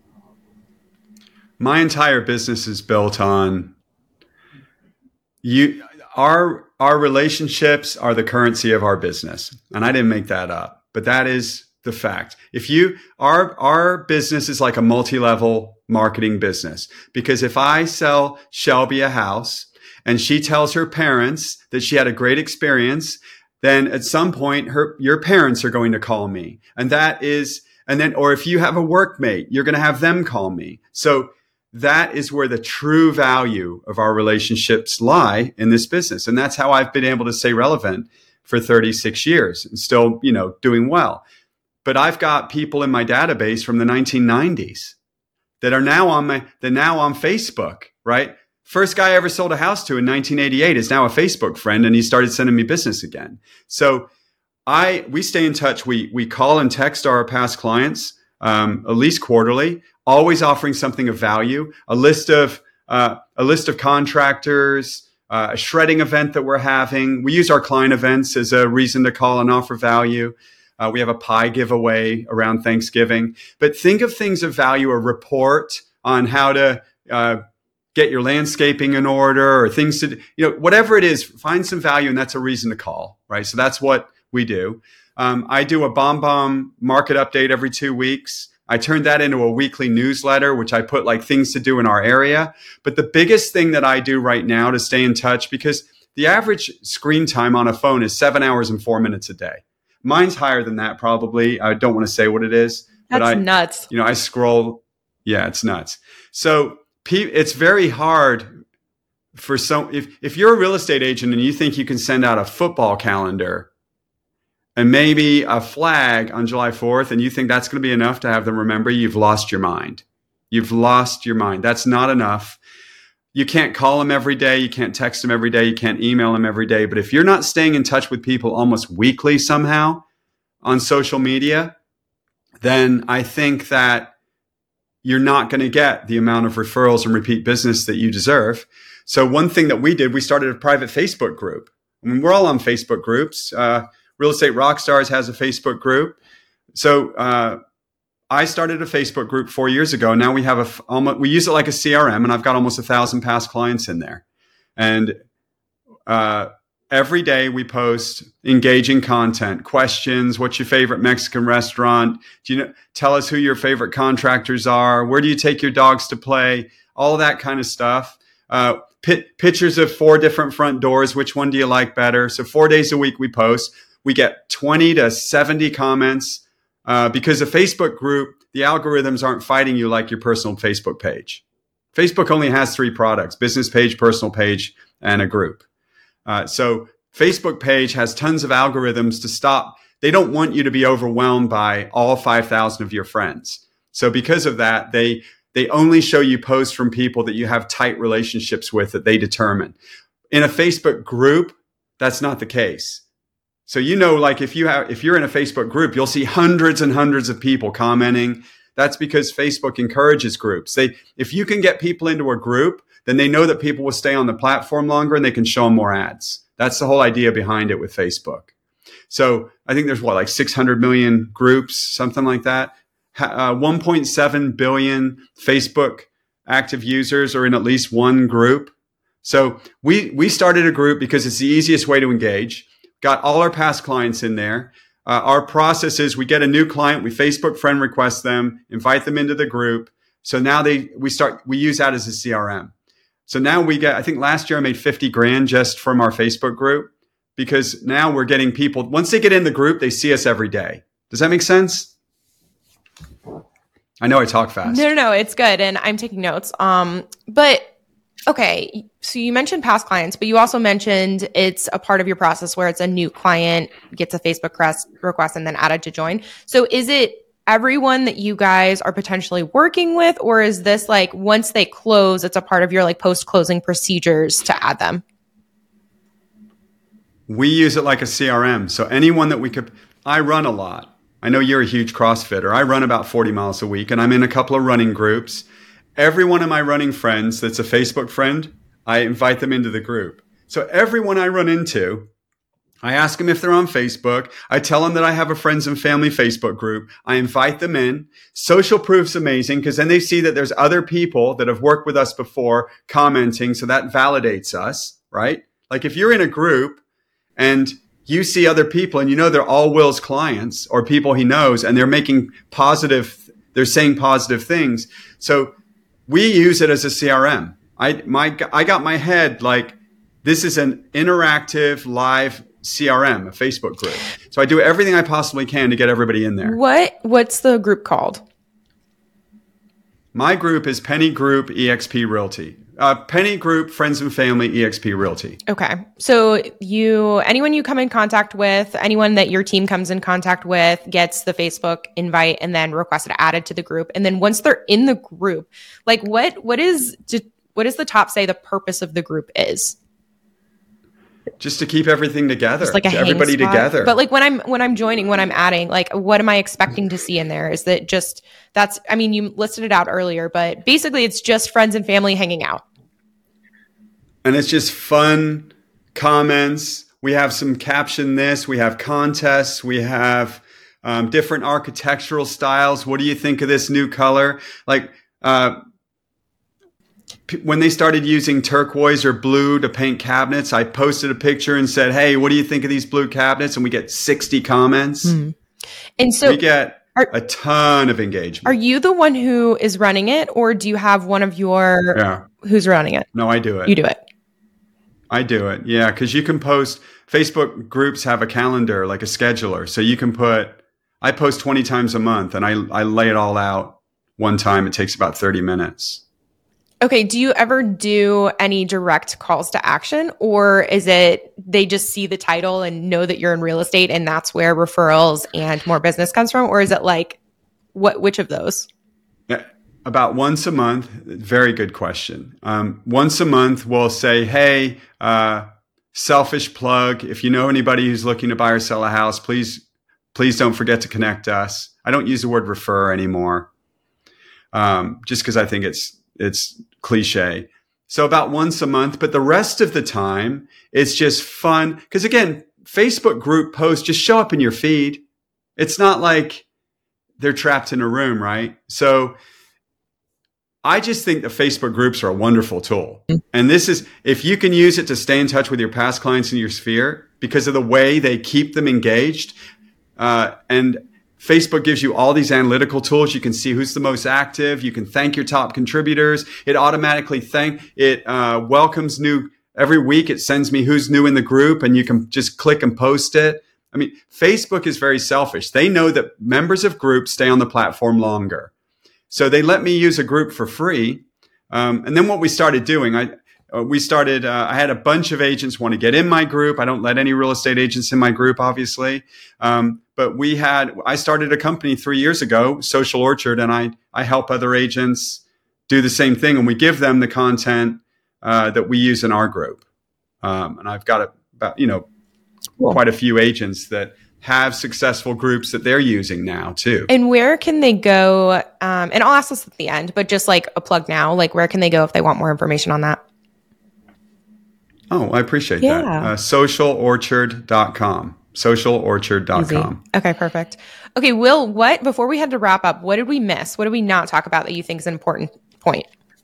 My entire business is built on you. Our our relationships are the currency of our business, and I didn't make that up, but that is the fact. If you our our business is like a multi-level marketing business, because if I sell Shelby a house and she tells her parents that she had a great experience, then at some point her your parents are going to call me, and that is and then or if you have a workmate, you're going to have them call me. So that is where the true value of our relationships lie in this business. And that's how I've been able to stay relevant for thirty-six years and still, you know, doing well. But I've got people in my database from the nineteen nineties that are now on my, they're now on Facebook, right? First guy I ever sold a house to in nineteen eighty-eight is now a Facebook friend, and he started sending me business again. So I, we stay in touch. We, we call and text our past clients, um, at least quarterly, always offering something of value, a list of, uh, a list of contractors, uh, a shredding event that we're having. We use our client events as a reason to call and offer value. Uh, we have a pie giveaway around Thanksgiving, but think of things of value, a report on how to, uh, get your landscaping in order or things to, you know, whatever it is, find some value. And that's a reason to call, right? So that's what we do. Um, I do a BombBomb market update every two weeks. I turned that into a weekly newsletter, which I put like things to do in our area. But the biggest thing that I do right now to stay in touch, because the average screen time on a phone is seven hours and four minutes a day. Mine's higher than that, probably. I don't want to say what it is. That's but I, nuts. You know, I scroll. Yeah, it's nuts. So it's very hard for some, if, if you're a real estate agent and you think you can send out a football calendar and maybe a flag on July fourth, and you think that's going to be enough to have them remember, you've lost your mind. You've lost your mind. That's not enough. You can't call them every day. You can't text them every day. You can't email them every day. But if you're not staying in touch with people almost weekly somehow on social media, then I think that you're not going to get the amount of referrals and repeat business that you deserve. So one thing that we did, we started a private Facebook group. I mean, we're all on Facebook groups. Uh, Real Estate Rockstars has a Facebook group. So uh, I started a Facebook group four years ago. Now we have a, almost, we use it like a C R M, and I've got almost a thousand past clients in there. And uh, every day we post engaging content, questions. What's your favorite Mexican restaurant? Do you know, tell us who your favorite contractors are? Where do you take your dogs to play? All that kind of stuff. Uh, pit, pictures of four different front doors. Which one do you like better? So four days a week we post. We get twenty to seventy comments uh, because a Facebook group, the algorithms aren't fighting you like your personal Facebook page. Facebook only has three products: business page, personal page, and a group. Uh, so Facebook page has tons of algorithms to stop. They don't want you to be overwhelmed by all five thousand of your friends. So because of that, they they only show you posts from people that you have tight relationships with that they determine. In a Facebook group, that's not the case. So, you know, like if you have, if you're in a Facebook group, you'll see hundreds and hundreds of people commenting. That's because Facebook encourages groups. They, if you can get people into a group, then they know that people will stay on the platform longer and they can show them more ads. That's the whole idea behind it with Facebook. So I think there's what, like six hundred million groups, something like that. Uh, one point seven billion Facebook active users are in at least one group. So we, we started a group because it's the easiest way to engage. Got all our past clients in there. Uh, our process is we get a new client, we Facebook friend request them, invite them into the group. So now they, we start, we use that as a C R M. So now we get, I think last year I made fifty grand just from our Facebook group, because now we're getting people, once they get in the group, they see us every day. Does that make sense? I know I talk fast. No, no, no, it's good. And I'm taking notes. Um, but Okay. So you mentioned past clients, but you also mentioned it's a part of your process where it's a new client gets a Facebook request, request and then added to join. So is it everyone that you guys are potentially working with, or is this like once they close, it's a part of your like post-closing procedures to add them? We use it like a C R M. So anyone that we could, I run a lot. I know you're a huge CrossFitter. I run about forty miles a week and I'm in a couple of running groups. Every one of my running friends that's a Facebook friend, I invite them into the group. So everyone I run into, I ask them if they're on Facebook. I tell them that I have a friends and family Facebook group. I invite them in. Social proof's amazing because then they see that there's other people that have worked with us before commenting. So that validates us, right? Like if you're in a group and you see other people and you know they're all Will's clients or people he knows and they're making positive, they're saying positive things. So we use it as a C R M. I my I got my head like this is an interactive live C R M, a Facebook group. So I do everything I possibly can to get everybody in there. What what's the group called? My group is Penny Group E X P Realty. Uh, Penny Group Friends and Family E X P Realty. Okay. So you, anyone you come in contact with, anyone that your team comes in contact with gets the Facebook invite and then requested added to the group. And then once they're in the group, like what, what is, what does the top say the purpose of the group is? Just to keep everything together, just like a everybody spot. together. But like when I'm when I'm joining, when I'm adding, like what am I expecting to see in there? Is that just that's? I mean, you listed it out earlier, but basically, it's just friends and family hanging out. And it's just fun comments. We have some caption this. We have contests. We have um, different architectural styles. What do you think of this new color? Like. Uh, When they started using turquoise or blue to paint cabinets, I posted a picture and said, hey, what do you think of these blue cabinets? And we get sixty comments. Mm. And so we get are, a ton of engagement. Are you the one who is running it or do you have one of your, yeah. who's running it? No, I do it. You do it. I do it. Yeah. Cause you can post, Facebook groups have a calendar, like a scheduler. So you can put, I post twenty times a month and I, I lay it all out one time. It takes about thirty minutes. Okay. Do you ever do any direct calls to action or is it they just see the title and know that you're in real estate and that's where referrals and more business comes from? Or is it like what, which of those? Yeah, about once a month. Very good question. Um, once a month we'll say, hey, uh, selfish plug. If you know anybody who's looking to buy or sell a house, please, please don't forget to connect us. I don't use the word refer anymore. Um, just cause I think it's, it's cliche. So about once a month, but the rest of the time it's just fun. Because again, Facebook group posts just show up in your feed. It's not like they're trapped in a room, right? So I just think the Facebook groups are a wonderful tool. And this is, if you can use it to stay in touch with your past clients in your sphere because of the way they keep them engaged, uh, and Facebook gives you all these analytical tools. You can see who's the most active. You can thank your top contributors. It automatically thank it uh, welcomes new every week. It sends me who's new in the group, and you can just click and post it. I mean, Facebook is very selfish. They know that members of groups stay on the platform longer, so they let me use a group for free. Um, and then what we started doing, I uh, we started. Uh, I had a bunch of agents want to get in my group. I don't let any real estate agents in my group, obviously. Um, But we had, I started a company three years ago, Social Orchard, and I, I help other agents do the same thing. And we give them the content uh, that we use in our group. Um, and I've got a, about, you know, cool. quite a few agents that have successful groups that they're using now too. And where can they go? Um, and I'll ask this at the end, but just like a plug now, like where can they go if they want more information on that? Oh, I appreciate yeah. that. Uh, social orchard dot com. social orchard dot com. Okay, perfect. Okay, Will, what, before we had to wrap up, what did we miss? What did we not talk about that you think is an important point?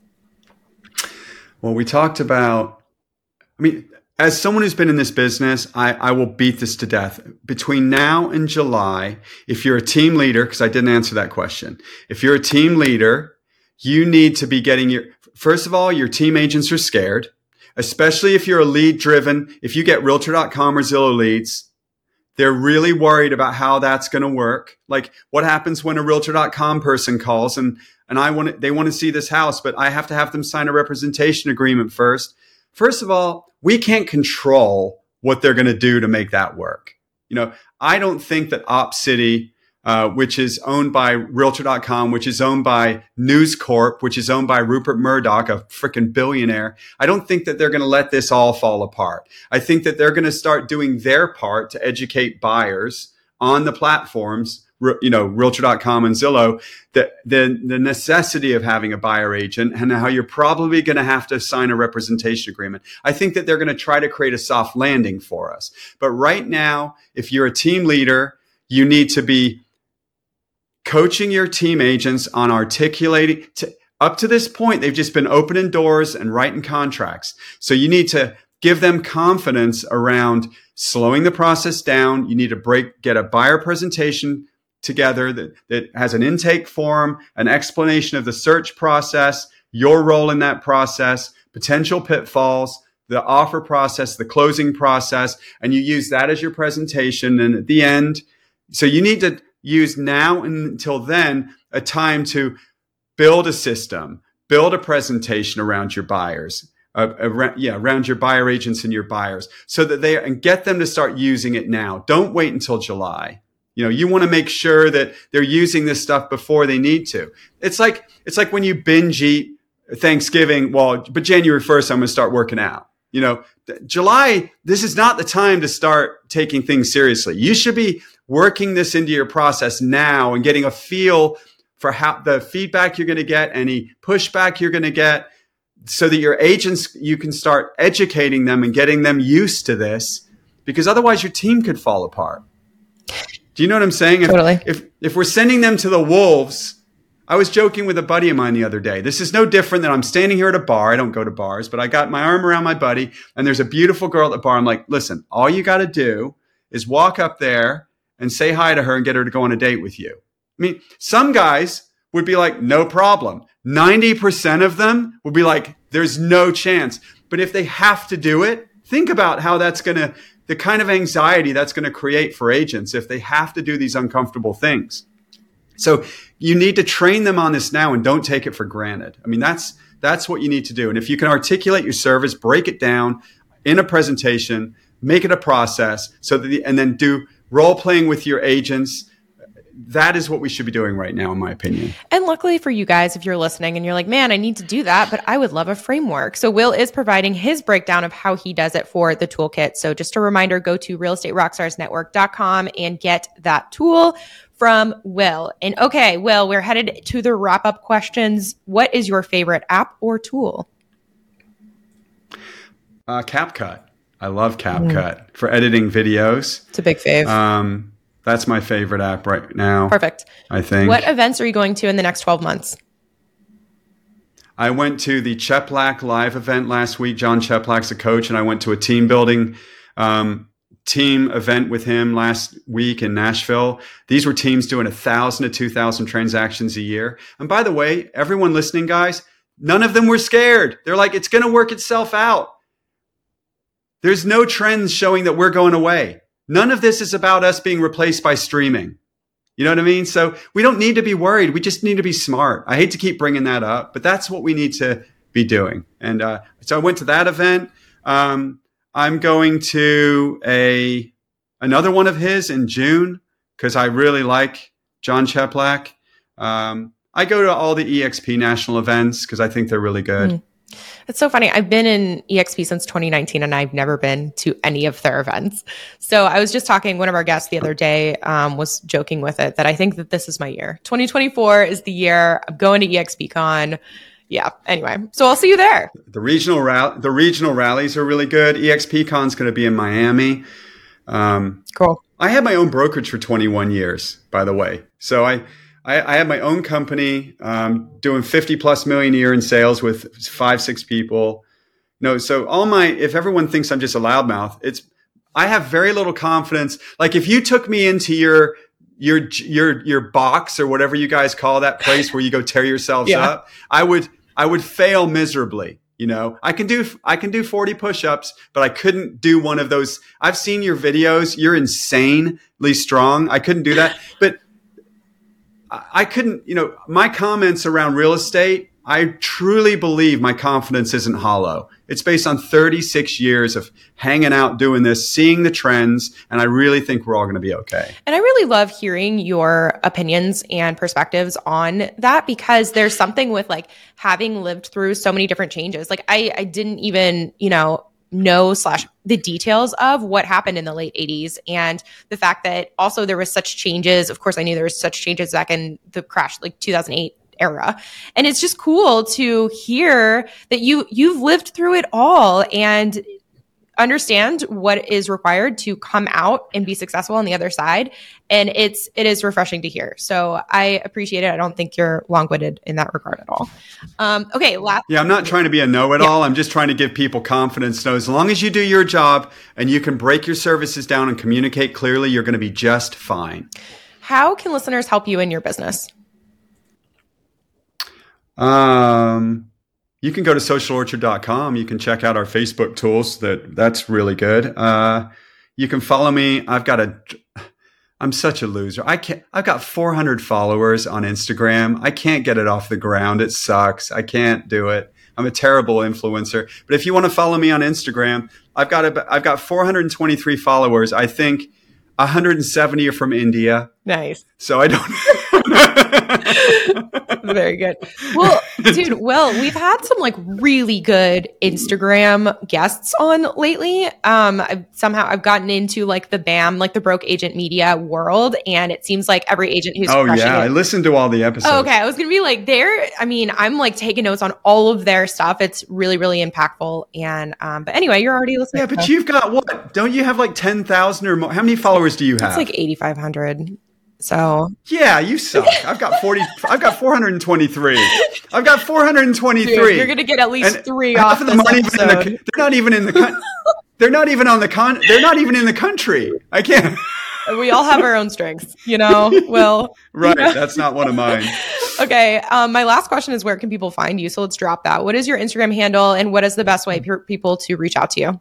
Well, we talked about, I mean, as someone who's been in this business, I, I will beat this to death. Between now and July, if you're a team leader, because I didn't answer that question. If you're a team leader, you need to be getting your, first of all, your team agents are scared, especially if you're a lead driven. If you get realtor dot com or Zillow leads, They're really worried about how that's going to work. Like what happens when a realtor dot com person calls and, and I want to, they want to see this house, but I have to have them sign a representation agreement first. First of all, we can't control what they're going to do to make that work. You know, I don't think that OpCity, uh, which is owned by realtor dot com, which is owned by News Corp, which is owned by Rupert Murdoch, a freaking billionaire. I don't think that they're going to let this all fall apart. I think that they're going to start doing their part to educate buyers on the platforms, you know, realtor dot com and Zillow, the, the, the necessity of having a buyer agent and how you're probably going to have to sign a representation agreement. I think that they're going to try to create a soft landing for us. But right now, if you're a team leader, you need to be coaching your team agents on articulating. To, up to this point, they've just been opening doors and writing contracts. So you need to give them confidence around slowing the process down. You need to break, get a buyer presentation together that, that has an intake form, an explanation of the search process, your role in that process, potential pitfalls, the offer process, the closing process, and you use that as your presentation. And at the end, so you need to use now until then a time to build a system, build a presentation around your buyers, uh, around, yeah, around your buyer agents and your buyers, so that they and get them to start using it now. Don't wait until July. You know, you want to make sure that they're using this stuff before they need to. It's like it's like when you binge eat Thanksgiving. Well, but January first, I'm going to start working out. You know, July, this is not the time to start taking things seriously. You should be working this into your process now and getting a feel for how the feedback you're going to get, any pushback you're going to get, so that your agents, you can start educating them and getting them used to this, because otherwise your team could fall apart. Do you know what I'm saying? If, totally. If, if we're sending them to the wolves, I was joking with a buddy of mine the other day. This is no different than I'm standing here at a bar. I don't go to bars, but I got my arm around my buddy and there's a beautiful girl at the bar. I'm like, listen, all you got to do is walk up there and say hi to her and get her to go on a date with you. I mean, some guys would be like, no problem. ninety percent of them would be like, there's no chance. But if they have to do it, think about how that's going to, the kind of anxiety that's going to create for agents if they have to do these uncomfortable things. So you need to train them on this now and don't take it for granted. I mean, that's, that's what you need to do. And if you can articulate your service, break it down in a presentation, make it a process, so that the, and then do role playing with your agents. That is what we should be doing right now, in my opinion. And luckily for you guys, if you're listening and you're like, man, I need to do that, but I would love a framework. So Will is providing his breakdown of how he does it for the toolkit. So just a reminder, go to real estate rockstars network dot com and get that tool from Will. And okay, Will, we're headed to the wrap up questions. What is your favorite app or tool? Uh, CapCut. I love CapCut mm. for editing videos. It's a big fave. Um, That's my favorite app right now. Perfect. I think. What events are you going to in the next twelve months? I went to the Cheplack live event last week. John Cheplack's a coach, and I went to a team building um, team event with him last week in Nashville. These were teams doing one thousand to two thousand transactions a year. And by the way, everyone listening, guys, none of them were scared. They're like, it's going to work itself out. There's no trends showing that we're going away. None of this is about us being replaced by streaming. You know what I mean? So we don't need to be worried. We just need to be smart. I hate to keep bringing that up, but that's what we need to be doing. And uh, so I went to that event. Um, I'm going to a another one of his in June because I really like John Cheplack. Um, I go to all the E X P national events because I think they're really good. Mm. It's so funny. I've been in E X P since twenty nineteen and I've never been to any of their events. So I was just talking, one of our guests the other day um, was joking with it that I think that this is my year. twenty twenty-four is the year I'm going to E X P Con. Yeah. Anyway, so I'll see you there. The regional ra- the regional rallies are really good. E X P Con's going to be in Miami. Um, cool. I had my own brokerage for twenty-one years, by the way. So I, I, I had my own company, um, doing fifty plus million a year in sales with five, six people. No, so all my, if everyone thinks I'm just a loudmouth, it's, I have very little confidence. Like if you took me into your, your, your, your box or whatever you guys call that place where you go tear yourselves yeah. up, I would, I would fail miserably. You know, I can do, I can do forty push-ups, but I couldn't do one of those. I've seen your videos. You're insanely strong. I couldn't do that, but I couldn't, you know, my comments around real estate, I truly believe my confidence isn't hollow. It's based on thirty-six years of hanging out, doing this, seeing the trends, and I really think we're all going to be okay. And I really love hearing your opinions and perspectives on that, because there's something with like having lived through so many different changes. Like I, I didn't even, you know, know slash the details of what happened in the late eighties, and the fact that also there was such changes. Of course, I knew there was such changes back in the crash, like two thousand eight era. And it's just cool to hear that you you've lived through it all and understand what is required to come out and be successful on the other side. And it's it is refreshing to hear. So I appreciate it. I don't think you're long-winded in that regard at all. Um, okay, last. Yeah, I'm not trying to be a know-it-all. Yeah. I'm just trying to give people confidence. So as long as you do your job and you can break your services down and communicate clearly, you're going to be just fine. How can listeners help you in your business? Um, you can go to social orchard dot com. You can check out our Facebook tools. That that's really good. Uh, you can follow me. I've got a, I'm such a loser. I can't, I've got four hundred followers on Instagram. I can't get it off the ground. It sucks. I can't do it. I'm a terrible influencer. But if you want to follow me on Instagram, I've got a, I've got four hundred twenty-three followers. I think one hundred seventy are from India. Nice. So I don't. Very good. Well, dude, Will, we've had some like really good Instagram guests on lately. Um, I've somehow I've gotten into like the B A M, like the broke agent media world, and it seems like every agent who's oh crushing yeah, it, I listened to all the episodes. Oh, okay, I was gonna be like, they're. I mean, I'm like taking notes on all of their stuff. It's really, really impactful. And um, but anyway, you're already listening. Yeah, but you've got what? Don't you have like ten thousand or more? How many followers do you have? It's like eighty-five hundred. So yeah, you suck. I've got forty. I've got four hundred twenty-three. I've got four hundred twenty-three. Dude, you're gonna get at least and three off of this them episode. Even in the, they're not even in the. Con- they're not even on the con. They're not even in the country. I can't. We all have our own strengths, you know. Well, right. You know? That's not one of mine. Okay. Um, my last question is, where can people find you? So let's drop that. What is your Instagram handle, and what is the best way for people to reach out to you?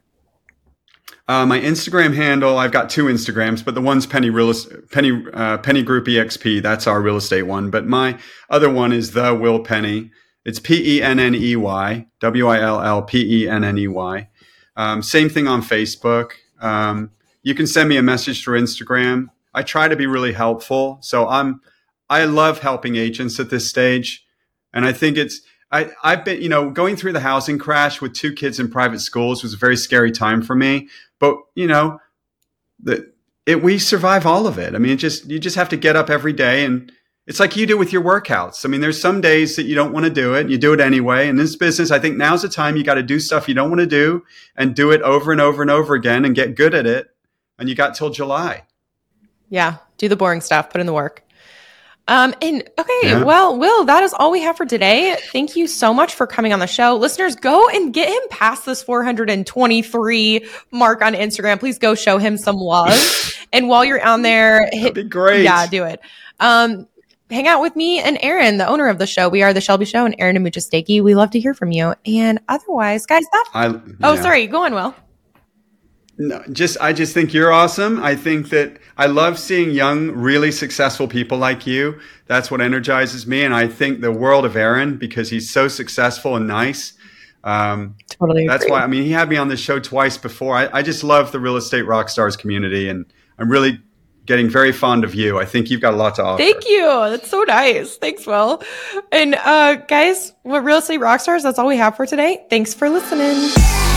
Uh, my Instagram handle, I've got two Instagrams, but the one's Penny Real Penny uh, Penny Group E X P. That's our real estate one. But my other one is The Will Penney. It's P E N N E Y, W I L L P E N N E Y. Um, same thing on Facebook. Um, you can send me a message through Instagram. I try to be really helpful. So I'm, I love helping agents at this stage. And I think it's, I, I've been, you know, going through the housing crash with two kids in private schools was a very scary time for me. But, you know, the, it, we survive all of it. I mean, it just, you just have to get up every day, and it's like you do with your workouts. I mean, there's some days that you don't want to do it, and you do it anyway. In this business, I think now's the time you got to do stuff you don't want to do and do it over and over and over again and get good at it. And you got till July. Yeah. Do the boring stuff, put in the work. Um, and okay, yeah. well, Will, that is all we have for today. Thank you so much for coming on the show. Listeners, go and get him past this four hundred twenty-three mark on Instagram. Please go show him some love. And while you're on there, hit, that'd be great. Yeah, do it. Um, hang out with me and Aaron, the owner of the show. We are The Shelby Show, and Aaron Amuchastegui. We love to hear from you. And otherwise, guys, that's, I, yeah. oh, sorry, go on, Will. No, just I just think you're awesome. I think that I love seeing young, really successful people like you. That's what energizes me. And I think the world of Aaron, because he's so successful and nice. Um, totally. That's agree. why, I mean, he had me on the show twice before. I, I just love the Real Estate Rockstars community, and I'm really getting very fond of you. I think you've got a lot to offer. Thank you. That's so nice. Thanks, Will. And uh, guys, what Real Estate Rockstars, that's all we have for today. Thanks for listening.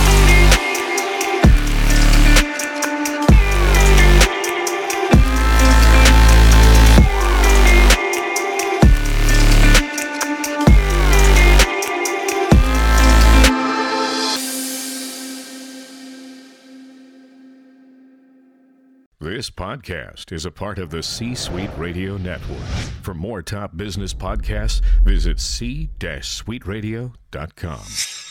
This podcast is a part of the C-Suite Radio Network. For more top business podcasts, visit c suite radio dot com.